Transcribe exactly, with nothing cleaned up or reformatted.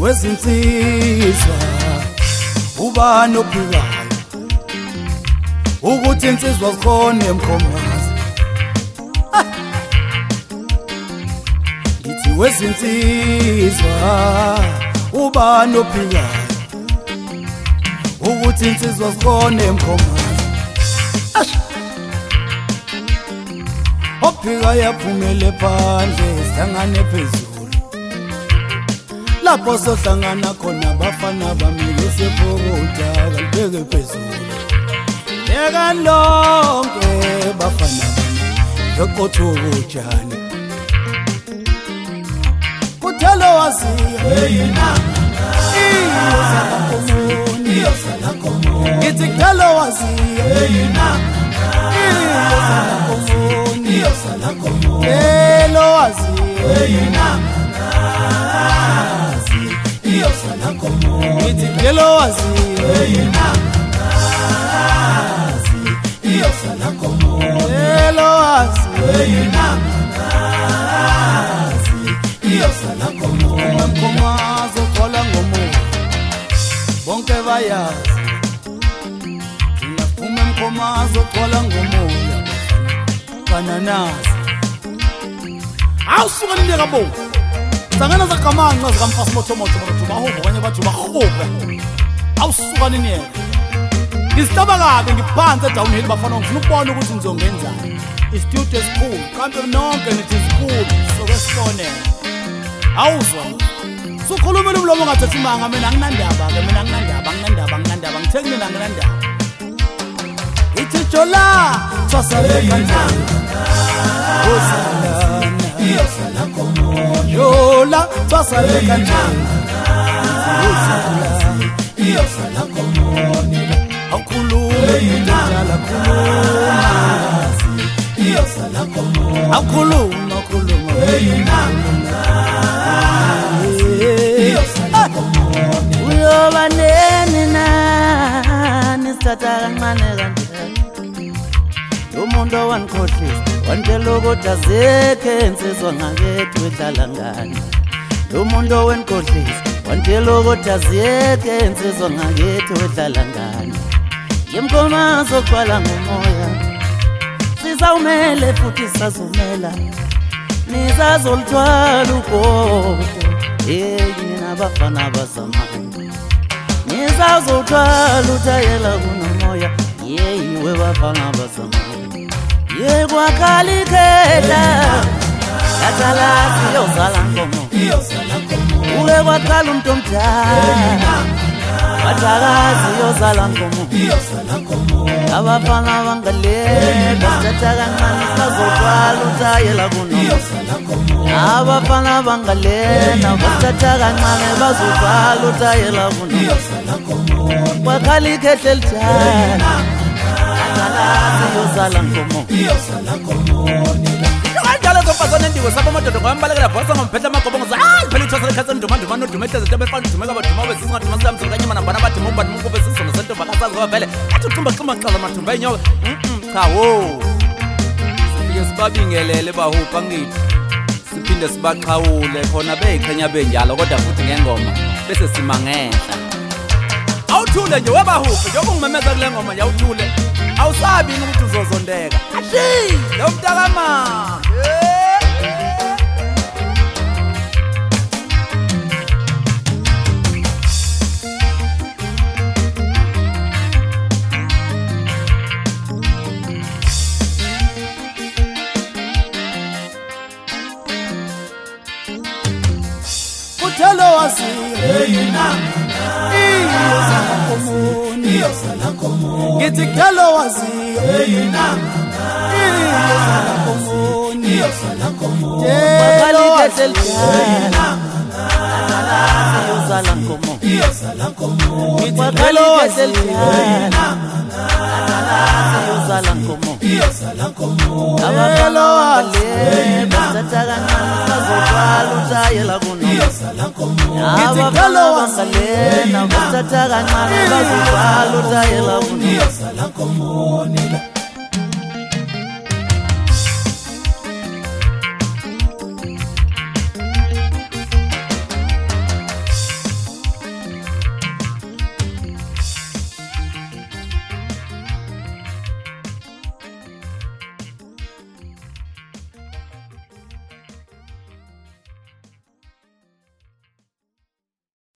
wezinsizwa ubani ophikayo ukuthi insizwa zikhona emkhomazi ngithi wezinsizwa ubani ophikayo ukuthi insizwa zikhona emkhomazi ophika yaphumele phandle sihlangane phezulu lapho sohlangana khona abafana bamile sephokoja kalibeke phezulu yeka lonke bafana bami yoqothukujani kuthelo waziyo yena iyo sala komo ngithi kuthelo waziyo yena iyo sala komo kuthelo waziyo yena iyo sala komo ngithi kuthelo waziyo yena iyo sala komo kuthelo waziyo yena iyo sala komo mkomazo thola ngomoya bonke bayazi ngaphume mkomazo thola ngomoya bananazi awusuka nini kabo sangana zakamanqa zikamfasi mothomoto bathuma hobo kanye bathi bahobe awusuka nini ngizitaba kabe ngiphansi downhill bafana ngifuna ukubona ukuthi ngizongenzani i-studio school kanti nonke nithi school sokwesibone awuzwa sukhulumela umlomo ngathathi imanga mina anginandaba ke mina anginandaba anginandaba anginandaba ngitheke mina anginandaba ithi jola twasale kanjani osalana iyo sala komo jola twasale kanjani iyo sala komo akhulume njala khuluma iyo sala komo akhuluma khuluma iyo sala komo uyoba nene na nisithatha kancane kanje umuntu owanikhohlisa wantela ukuthi azekhe insizwa ngakethu edlala ngani umuntu owenikhohlisa wantela ukuthi azekhe insizwa ngakethu edlala ngani yemkomazo kwala ngomoya sizawumele futhi sazumela nizazolthwala ugodo hey nina bafana bazamani nizazolthwala uthayela kunomoya hey we bafana bazamani ye kwakhalikhela yathala siyozala nkomo uke kwaqala umuntu omdala Batagazi yozala nkomo abafana bangaleka sataka ngani sazokwala utayela kuno abafana bangalena basataka ngani bazokwala utayela kuno bakhalikhehle litshana batagazi yozala nkomo Jalo kompasana ndiwe sabo madodo kwambalekela bosa ngomphela amagobongo za hayi phela ithosa lekhatsa nduma nduma nodumete zitebe fana ndumeka baduma besinga nduma samse kanye mana bana bathi mumba mukube sisono sento bakasazi kwa vele athi uthumba xuma xaza mathumba enyoka mhm cha wo sifike sibabingelele bahupha ngithi siphinde sibaqhawule khona beyikhanya benjalo kodwa futhi ngengoma bese simangehla awuthule nje webahupha njengoba ungimemeza kule ngoma yawuthule awusabi ukuthi uzozondeka athi lo mntakama kuthelo wasiyo yena iyo sala komo iyo sala komo ngithi kuthelo wasiyo yena iyo sala komo iyo sala komo bakhalikhehle yena iyo sala komo iyo sala komo ngithi kuthelo wasiyo yena iyo sala komo iyo sala komo abafana wale basataka ngani sazokwala utayela kuno iyo sala komo abafana bangalena basataka ngani bazokwala utayela kuno iyo sala komo